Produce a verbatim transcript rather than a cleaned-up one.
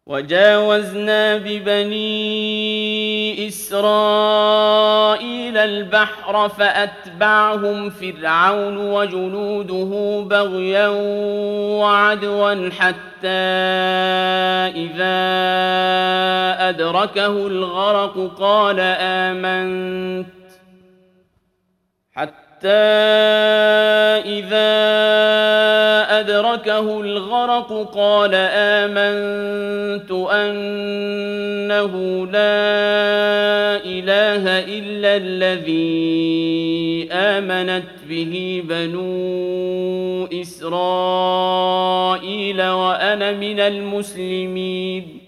وجاوزنا ببني إسرائيل البحر فأتبعهم فرعون وجنوده بغيا وعدوا حتى إذا أدركه الغرق قال آمنت حتى إذا أدركه الغرق قال آمنت أنه لا إله إلا الذي آمنت به بنو إسرائيل وأنا من المسلمين